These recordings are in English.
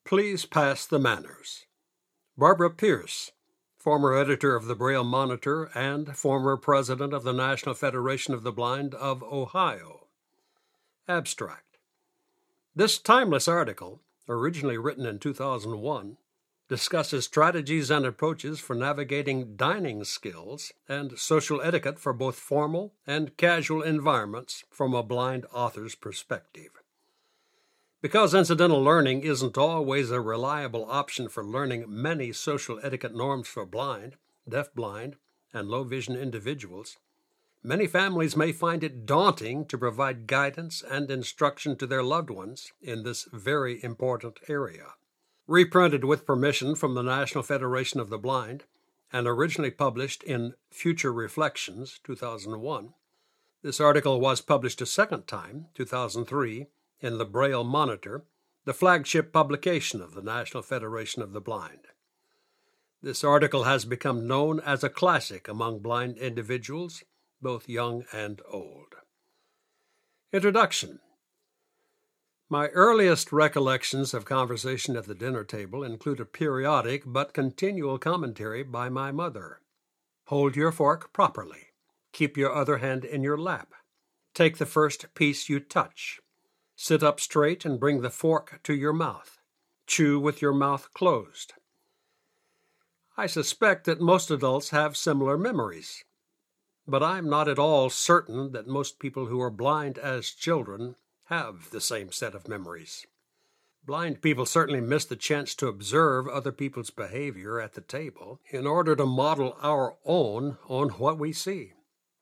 Please pass the manners. Barbara Pierce, former editor of the Braille Monitor and former president of the National Federation of the Blind of Ohio. Abstract. This timeless article, originally written in 2001, discusses strategies and approaches for navigating dining skills and social etiquette for both formal and casual environments from a blind author's perspective. Because incidental learning isn't always a reliable option for learning many social etiquette norms for blind, deafblind, and low-vision individuals, many families may find it daunting to provide guidance and instruction to their loved ones in this very important area. Reprinted with permission from the National Federation of the Blind and originally published in Future Reflections, 2001, this article was published a second time, 2003, in the Braille Monitor, the flagship publication of the National Federation of the Blind. This article has become known as a classic among blind individuals, both young and old. Introduction. My earliest recollections of conversation at the dinner table include a periodic but continual commentary by my mother. Hold your fork properly. Keep your other hand in your lap. Take the first piece you touch. Sit up straight and bring the fork to your mouth. Chew with your mouth closed. I suspect that most adults have similar memories, but I'm not at all certain that most people who are blind as children have the same set of memories. Blind people certainly miss the chance to observe other people's behavior at the table in order to model our own on what we see.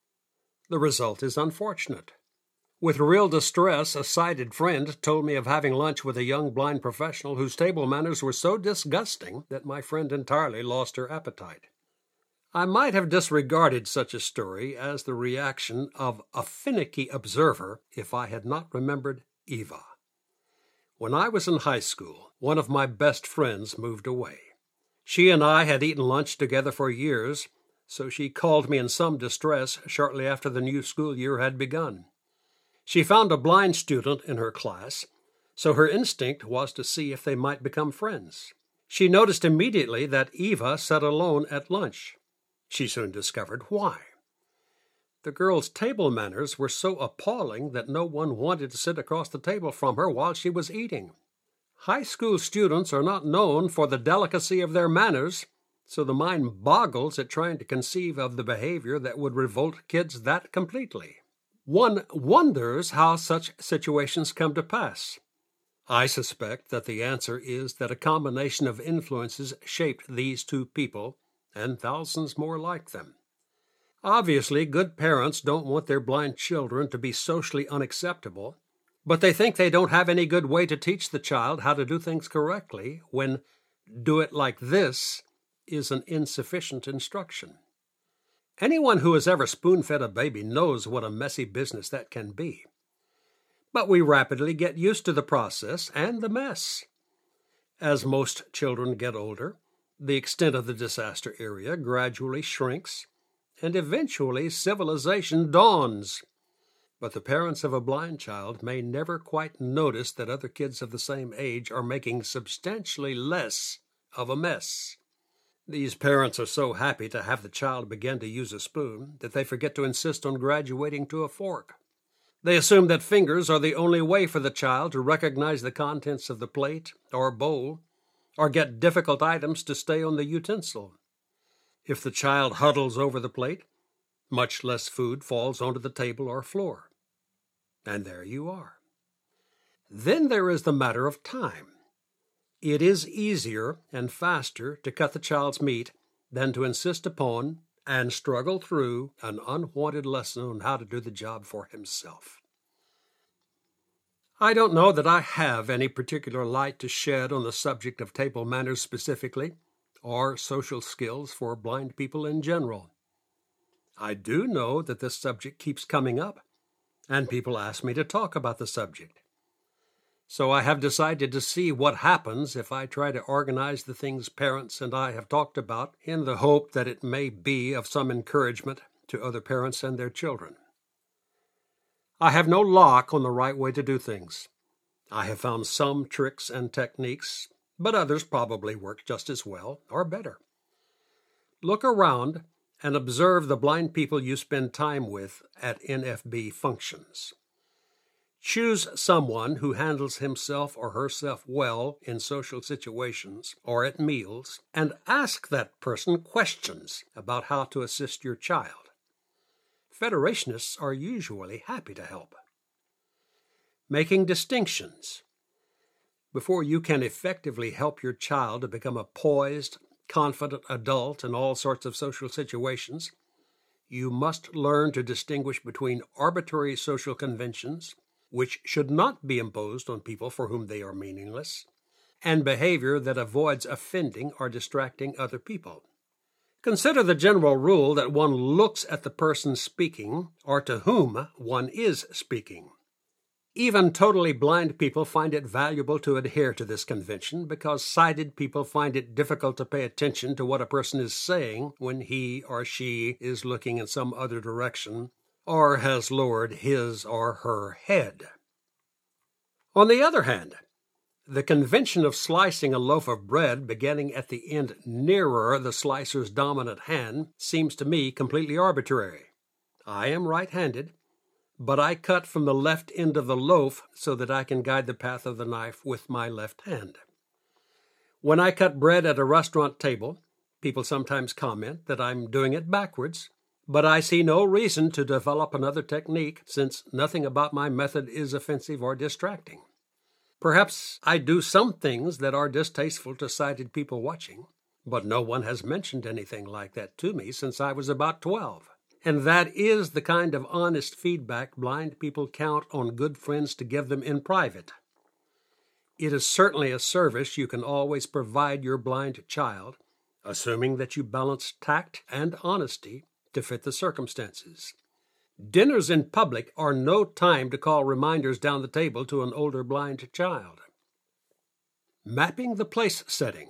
The result is unfortunate. With real distress, a sighted friend told me of having lunch with a young blind professional whose table manners were so disgusting that my friend entirely lost her appetite. I might have disregarded such a story as the reaction of a finicky observer if I had not remembered Eva. When I was in high school, one of my best friends moved away. She and I had eaten lunch together for years, so she called me in some distress shortly after the new school year had begun. She found a blind student in her class, so her instinct was to see if they might become friends. She noticed immediately that Eva sat alone at lunch. She soon discovered why. The girl's table manners were so appalling that no one wanted to sit across the table from her while she was eating. High school students are not known for the delicacy of their manners, so the mind boggles at trying to conceive of the behavior that would revolt kids that completely. One wonders how such situations come to pass. I suspect that the answer is that a combination of influences shaped these two people, and thousands more like them. Obviously, good parents don't want their blind children to be socially unacceptable, but they think they don't have any good way to teach the child how to do things correctly when "do it like this" is an insufficient instruction. Anyone who has ever spoon-fed a baby knows what a messy business that can be. But we rapidly get used to the process and the mess. As most children get older, the extent of the disaster area gradually shrinks, and eventually civilization dawns. But the parents of a blind child may never quite notice that other kids of the same age are making substantially less of a mess. These parents are so happy to have the child begin to use a spoon that they forget to insist on graduating to a fork. They assume that fingers are the only way for the child to recognize the contents of the plate or bowl, or get difficult items to stay on the utensil. If the child huddles over the plate, much less food falls onto the table or floor. And there you are. Then there is the matter of time. It is easier and faster to cut the child's meat than to insist upon and struggle through an unwanted lesson on how to do the job for himself. I don't know that I have any particular light to shed on the subject of table manners specifically, or social skills for blind people in general. I do know that this subject keeps coming up, and people ask me to talk about the subject. So I have decided to see what happens if I try to organize the things parents and I have talked about in the hope that it may be of some encouragement to other parents and their children. I have no lock on the right way to do things. I have found some tricks and techniques, but others probably work just as well or better. Look around and observe the blind people you spend time with at NFB functions. Choose someone who handles himself or herself well in social situations or at meals, and ask that person questions about how to assist your child. Federationists are usually happy to help. Making distinctions. Before you can effectively help your child to become a poised, confident adult in all sorts of social situations, you must learn to distinguish between arbitrary social conventions, which should not be imposed on people for whom they are meaningless, and behavior that avoids offending or distracting other people. Consider the general rule that one looks at the person speaking or to whom one is speaking. Even totally blind people find it valuable to adhere to this convention because sighted people find it difficult to pay attention to what a person is saying when he or she is looking in some other direction or has lowered his or her head. On the other hand, the convention of slicing a loaf of bread beginning at the end nearer the slicer's dominant hand seems to me completely arbitrary. I am right-handed, but I cut from the left end of the loaf so that I can guide the path of the knife with my left hand. When I cut bread at a restaurant table, people sometimes comment that I'm doing it backwards, but I see no reason to develop another technique since nothing about my method is offensive or distracting. Perhaps I do some things that are distasteful to sighted people watching, but no one has mentioned anything like that to me since I was about 12. And that is the kind of honest feedback blind people count on good friends to give them in private. It is certainly a service you can always provide your blind child, assuming that you balance tact and honesty to fit the circumstances. Dinners in public are no time to call reminders down the table to an older blind child. Mapping the place setting.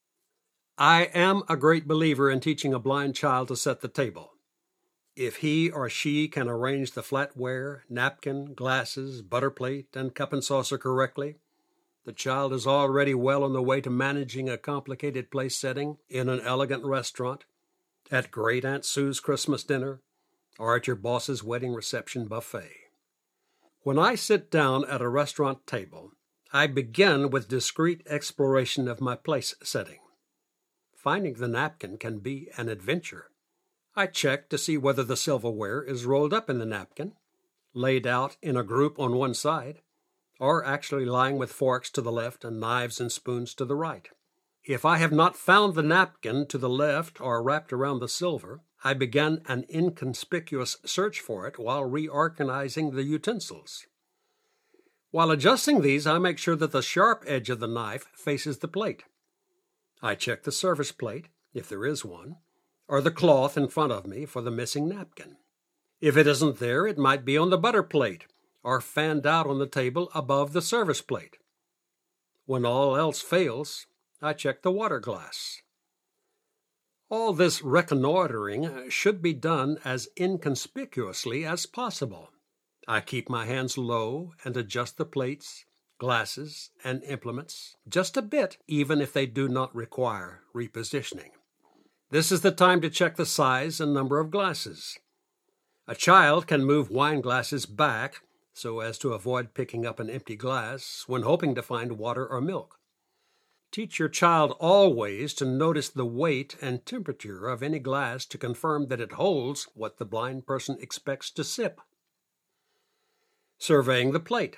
I am a great believer in teaching a blind child to set the table. If he or she can arrange the flatware, napkin, glasses, butter plate, and cup and saucer correctly, the child is already well on the way to managing a complicated place setting in an elegant restaurant, at Great Aunt Sue's Christmas dinner, or at your boss's wedding reception buffet. When I sit down at a restaurant table, I begin with discreet exploration of my place setting. Finding the napkin can be an adventure. I check to see whether the silverware is rolled up in the napkin, laid out in a group on one side, or actually lying with forks to the left and knives and spoons to the right. If I have not found the napkin to the left or wrapped around the silver, I begin an inconspicuous search for it while reorganizing the utensils. While adjusting these, I make sure that the sharp edge of the knife faces the plate. I check the service plate, if there is one, or the cloth in front of me for the missing napkin. If it isn't there, it might be on the butter plate or fanned out on the table above the service plate. When all else fails, I check the water glass. All this reconnoitering should be done as inconspicuously as possible. I keep my hands low and adjust the plates, glasses, and implements just a bit, even if they do not require repositioning. This is the time to check the size and number of glasses. A child can move wine glasses back so as to avoid picking up an empty glass when hoping to find water or milk. Teach your child always to notice the weight and temperature of any glass to confirm that it holds what the blind person expects to sip. Surveying the plate.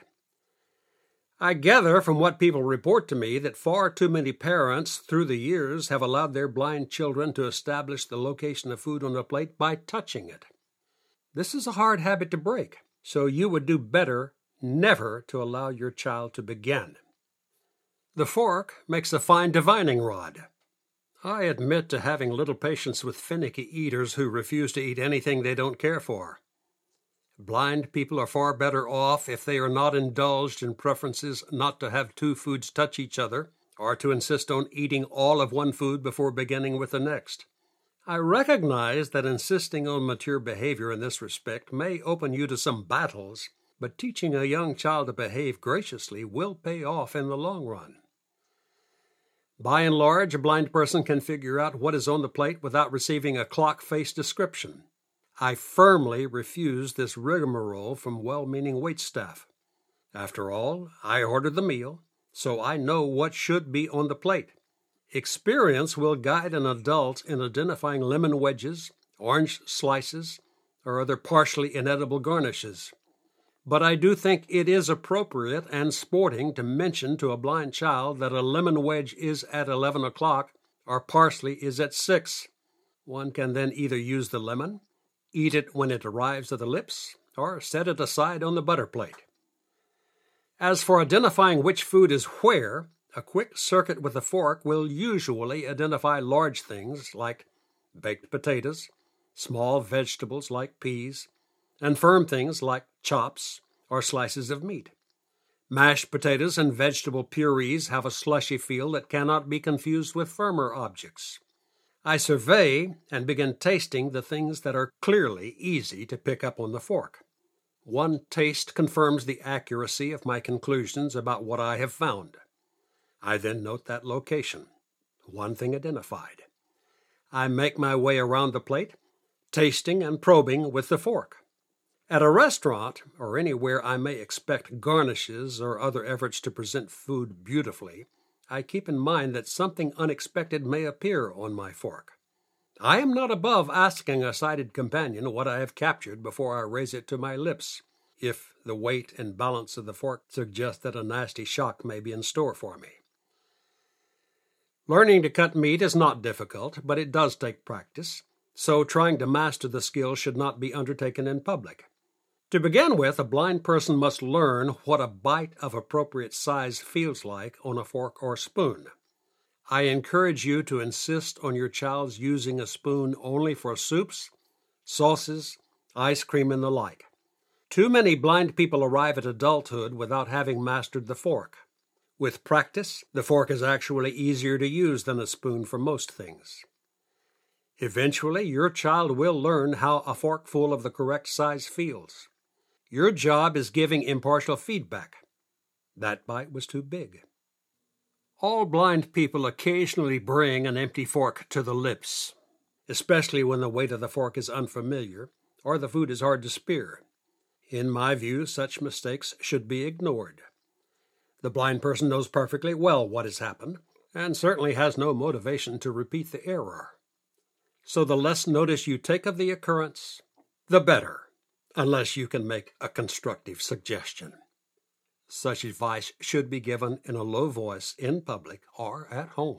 I gather from what people report to me that far too many parents through the years have allowed their blind children to establish the location of food on a plate by touching it. This is a hard habit to break, so you would do better never to allow your child to begin. The fork makes a fine divining rod. I admit to having little patience with finicky eaters who refuse to eat anything they don't care for. Blind people are far better off if they are not indulged in preferences not to have two foods touch each other or to insist on eating all of one food before beginning with the next. I recognize that insisting on mature behavior in this respect may open you to some battles, but teaching a young child to behave graciously will pay off in the long run. By and large, a blind person can figure out what is on the plate without receiving a clock-face description. I firmly refuse this rigmarole from well-meaning waitstaff. After all, I ordered the meal, so I know what should be on the plate. Experience will guide an adult in identifying lemon wedges, orange slices, or other partially inedible garnishes. But I do think it is appropriate and sporting to mention to a blind child that a lemon wedge is at 11 o'clock or parsley is at 6. One can then either use the lemon, eat it when it arrives at the lips, or set it aside on the butter plate. As for identifying which food is where, a quick circuit with a fork will usually identify large things like baked potatoes, small vegetables like peas, and firm things like chops or slices of meat. Mashed potatoes and vegetable purees have a slushy feel that cannot be confused with firmer objects. I survey and begin tasting the things that are clearly easy to pick up on the fork. One taste confirms the accuracy of my conclusions about what I have found. I then note that location. One thing identified. I make my way around the plate, tasting and probing with the fork. At a restaurant, or anywhere I may expect garnishes or other efforts to present food beautifully, I keep in mind that something unexpected may appear on my fork. I am not above asking a sighted companion what I have captured before I raise it to my lips, if the weight and balance of the fork suggest that a nasty shock may be in store for me. Learning to cut meat is not difficult, but it does take practice, so trying to master the skill should not be undertaken in public. To begin with, a blind person must learn what a bite of appropriate size feels like on a fork or spoon. I encourage you to insist on your child's using a spoon only for soups, sauces, ice cream, and the like. Too many blind people arrive at adulthood without having mastered the fork. With practice, the fork is actually easier to use than a spoon for most things. Eventually, your child will learn how a forkful of the correct size feels. Your job is giving impartial feedback. That bite was too big. All blind people occasionally bring an empty fork to the lips, especially when the weight of the fork is unfamiliar or the food is hard to spear. In my view, such mistakes should be ignored. The blind person knows perfectly well what has happened and certainly has no motivation to repeat the error. So the less notice you take of the occurrence, the better, unless you can make a constructive suggestion. Such advice should be given in a low voice in public or at home.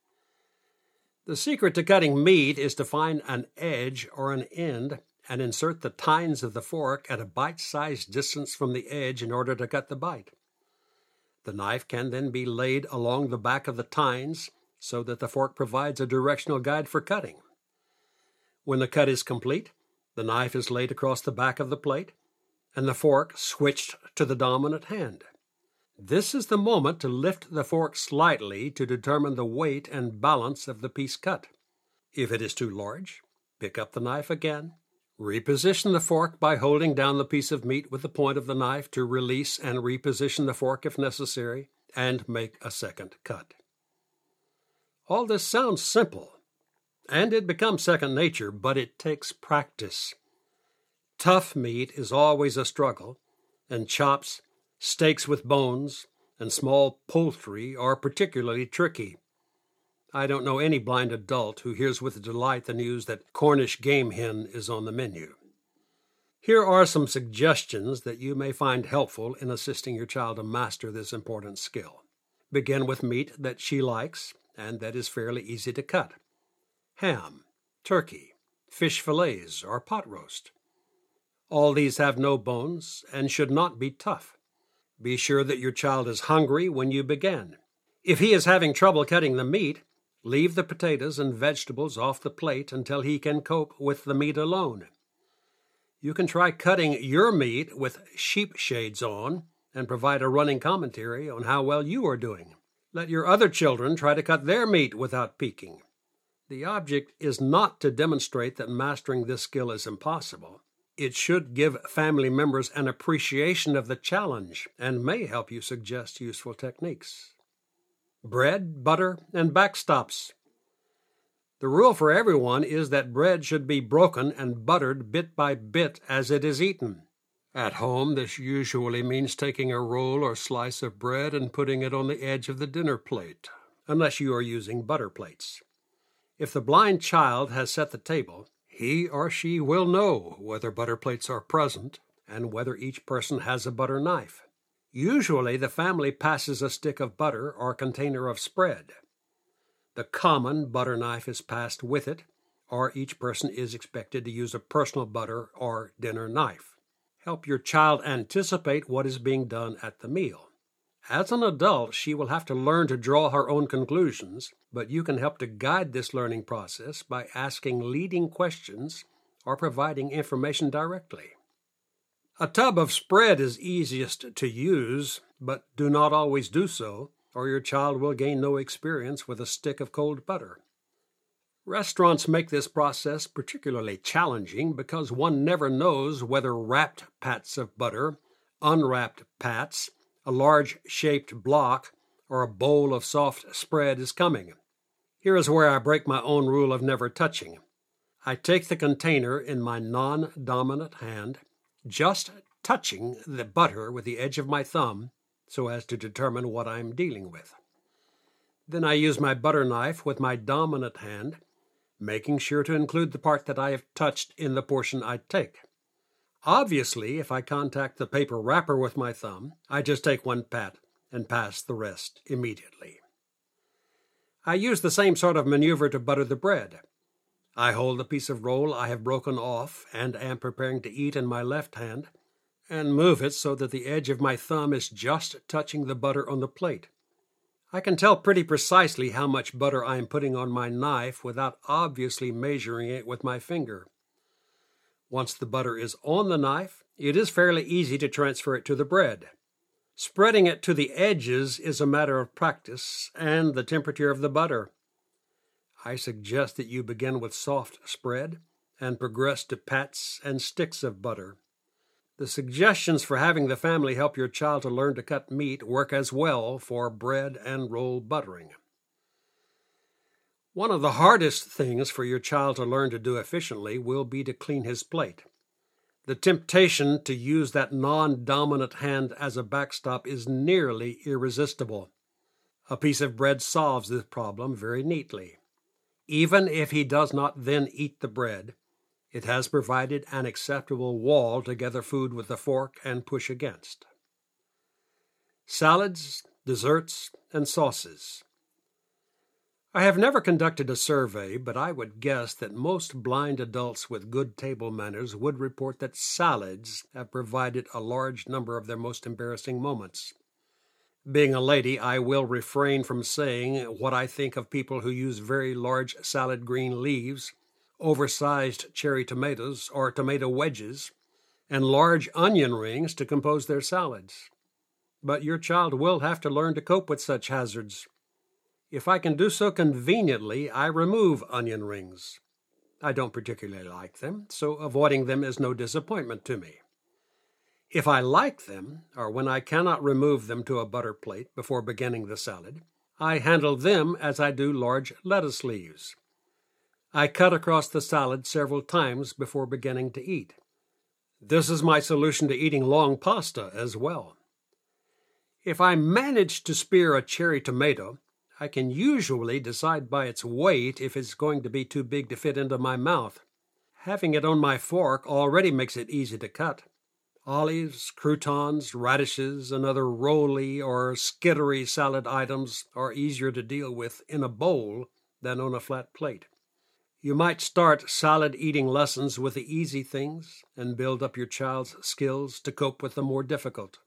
The secret to cutting meat is to find an edge or an end and insert the tines of the fork at a bite-sized distance from the edge in order to cut the bite. The knife can then be laid along the back of the tines so that the fork provides a directional guide for cutting. When the cut is complete, the knife is laid across the back of the plate, and the fork switched to the dominant hand. This is the moment to lift the fork slightly to determine the weight and balance of the piece cut. If it is too large, pick up the knife again, reposition the fork by holding down the piece of meat with the point of the knife to release and reposition the fork if necessary, and make a second cut. All this sounds simple, and it becomes second nature, but it takes practice. Tough meat is always a struggle, and chops, steaks with bones, and small poultry are particularly tricky. I don't know any blind adult who hears with delight the news that Cornish game hen is on the menu. Here are some suggestions that you may find helpful in assisting your child to master this important skill. Begin with meat that she likes and that is fairly easy to cut. Ham, turkey, fish fillets, or pot roast. All these have no bones and should not be tough. Be sure that your child is hungry when you begin. If he is having trouble cutting the meat, leave the potatoes and vegetables off the plate until he can cope with the meat alone. You can try cutting your meat with sheep shades on and provide a running commentary on how well you are doing. Let your other children try to cut their meat without peeking. The object is not to demonstrate that mastering this skill is impossible. It should give family members an appreciation of the challenge and may help you suggest useful techniques. bread, butter, and backstops. The rule for everyone is that bread should be broken and buttered bit by bit as it is eaten. At home, this usually means taking a roll or slice of bread and putting it on the edge of the dinner plate, unless you are using butter plates. If the blind child has set the table, he or she will know whether butter plates are present and whether each person has a butter knife. Usually, the family passes a stick of butter or container of spread. The common butter knife is passed with it, or each person is expected to use a personal butter or dinner knife. Help your child anticipate what is being done at the meal. As an adult, she will have to learn to draw her own conclusions, but you can help to guide this learning process by asking leading questions or providing information directly. A tub of spread is easiest to use, but do not always do so, or your child will gain no experience with a stick of cold butter. Restaurants make this process particularly challenging because one never knows whether wrapped pats of butter, unwrapped pats, a large-shaped block, or a bowl of soft spread is coming. Here is where I break my own rule of never touching. I take the container in my non-dominant hand, just touching the butter with the edge of my thumb so as to determine what I am dealing with. Then I use my butter knife with my dominant hand, making sure to include the part that I have touched in the portion I take. Obviously, if I contact the paper wrapper with my thumb, I just take one pat and pass the rest immediately. I use the same sort of maneuver to butter the bread. I hold the piece of roll I have broken off and am preparing to eat in my left hand, and move it so that the edge of my thumb is just touching the butter on the plate. I can tell pretty precisely how much butter I am putting on my knife without obviously measuring it with my finger. Once the butter is on the knife, it is fairly easy to transfer it to the bread. Spreading it to the edges is a matter of practice and the temperature of the butter. I suggest that you begin with soft spread and progress to pats and sticks of butter. The suggestions for having the family help your child to learn to cut meat work as well for bread and roll buttering. One of the hardest things for your child to learn to do efficiently will be to clean his plate. The temptation to use that non-dominant hand as a backstop is nearly irresistible. A piece of bread solves this problem very neatly. Even if he does not then eat the bread, it has provided an acceptable wall to gather food with the fork and push against. Salads, desserts, and sauces. I have never conducted a survey, but I would guess that most blind adults with good table manners would report that salads have provided a large number of their most embarrassing moments. Being a lady, I will refrain from saying what I think of people who use very large salad green leaves, oversized cherry tomatoes or tomato wedges, and large onion rings to compose their salads. But your child will have to learn to cope with such hazards. If I can do so conveniently, I remove onion rings. I don't particularly like them, so avoiding them is no disappointment to me. If I like them, or when I cannot remove them to a butter plate before beginning the salad, I handle them as I do large lettuce leaves. I cut across the salad several times before beginning to eat. This is my solution to eating long pasta as well. If I manage to spear a cherry tomato, I can usually decide by its weight if it's going to be too big to fit into my mouth. Having it on my fork already makes it easy to cut. Olives, croutons, radishes, and other rolly or skittery salad items are easier to deal with in a bowl than on a flat plate. You might start salad eating lessons with the easy things and build up your child's skills to cope with the more difficult.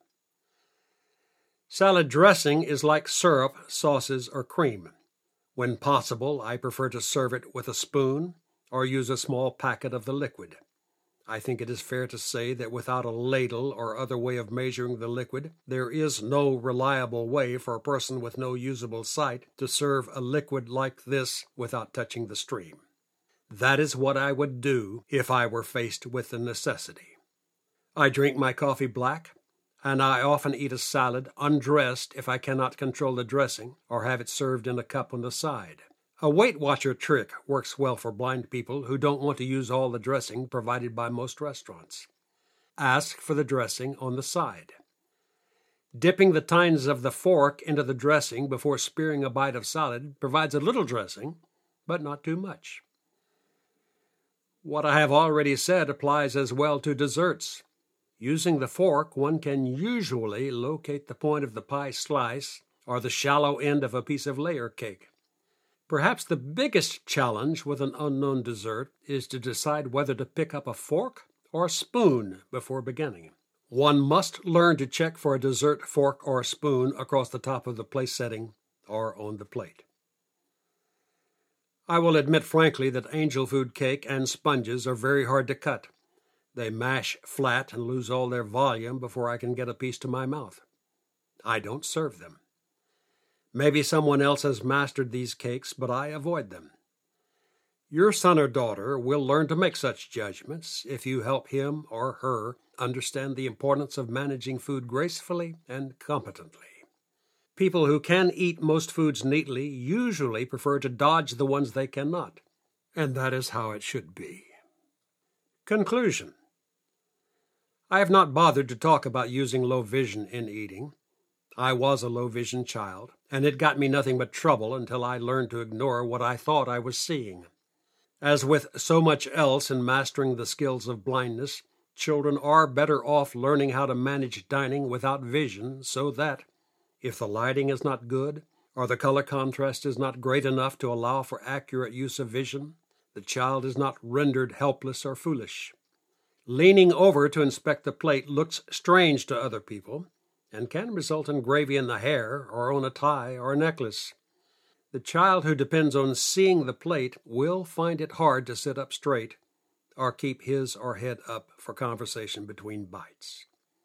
Salad dressing is like syrup, sauces, or cream. When possible, I prefer to serve it with a spoon or use a small packet of the liquid. I think it is fair to say that without a ladle or other way of measuring the liquid, there is no reliable way for a person with no usable sight to serve a liquid like this without touching the stream. That is what I would do if I were faced with the necessity. I drink my coffee black, and I often eat a salad undressed if I cannot control the dressing or have it served in a cup on the side. A Weight Watcher trick works well for blind people who don't want to use all the dressing provided by most restaurants. Ask for the dressing on the side. Dipping the tines of the fork into the dressing before spearing a bite of salad provides a little dressing, but not too much. What I have already said applies as well to desserts. Using the fork, one can usually locate the point of the pie slice or the shallow end of a piece of layer cake. Perhaps the biggest challenge with an unknown dessert is to decide whether to pick up a fork or a spoon before beginning. One must learn to check for a dessert fork or spoon across the top of the place setting or on the plate. I will admit frankly that angel food cake and sponges are very hard to cut. They mash flat and lose all their volume before I can get a piece to my mouth. I don't serve them. Maybe someone else has mastered these cakes, but I avoid them. Your son or daughter will learn to make such judgments if you help him or her understand the importance of managing food gracefully and competently. People who can eat most foods neatly usually prefer to dodge the ones they cannot, and that is how it should be. Conclusion. I have not bothered to talk about using low vision in eating. I was a low vision child, and it got me nothing but trouble until I learned to ignore what I thought I was seeing. As with so much else in mastering the skills of blindness, children are better off learning how to manage dining without vision so that, if the lighting is not good or the color contrast is not great enough to allow for accurate use of vision, the child is not rendered helpless or foolish. Leaning over to inspect the plate looks strange to other people and can result in gravy in the hair or on a tie or a necklace. The child who depends on seeing the plate will find it hard to sit up straight or keep his or her head up for conversation between bites.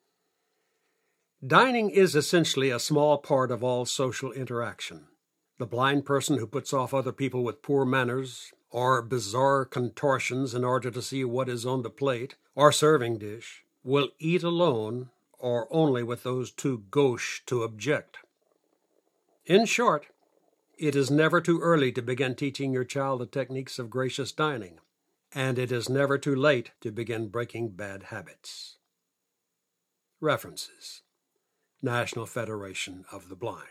Dining is essentially a small part of all social interaction. The blind person who puts off other people with poor manners or bizarre contortions in order to see what is on the plate or serving dish will eat alone or only with those too gauche to object. In short, it is never too early to begin teaching your child the techniques of gracious dining, and it is never too late to begin breaking bad habits. References: National Federation of the Blind.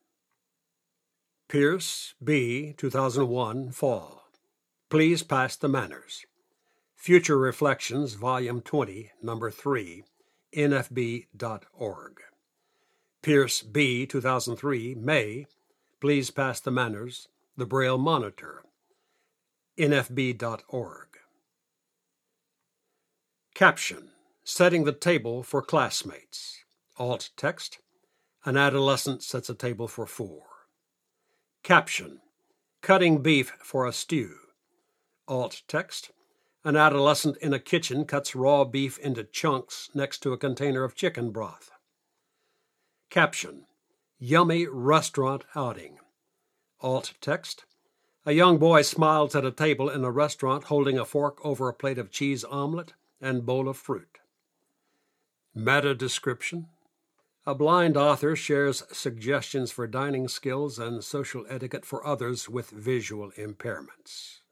Pierce, B., 2001, Fall. Please Pass the Manners. Future Reflections, Volume 20, Number 3, nfb.org. Pierce, B., 2003, May. Please Pass the Manners, The Braille Monitor, nfb.org. Caption: Setting the Table for Classmates. Alt text: An adolescent sets a table for 4. Caption: Cutting beef for a stew. Alt text: An adolescent in a kitchen cuts raw beef into chunks next to a container of chicken broth. Caption: Yummy restaurant outing. Alt text: A young boy smiles at a table in a restaurant holding a fork over a plate of cheese omelet and bowl of fruit. Meta description: A blind author shares suggestions for dining skills and social etiquette for others with visual impairments.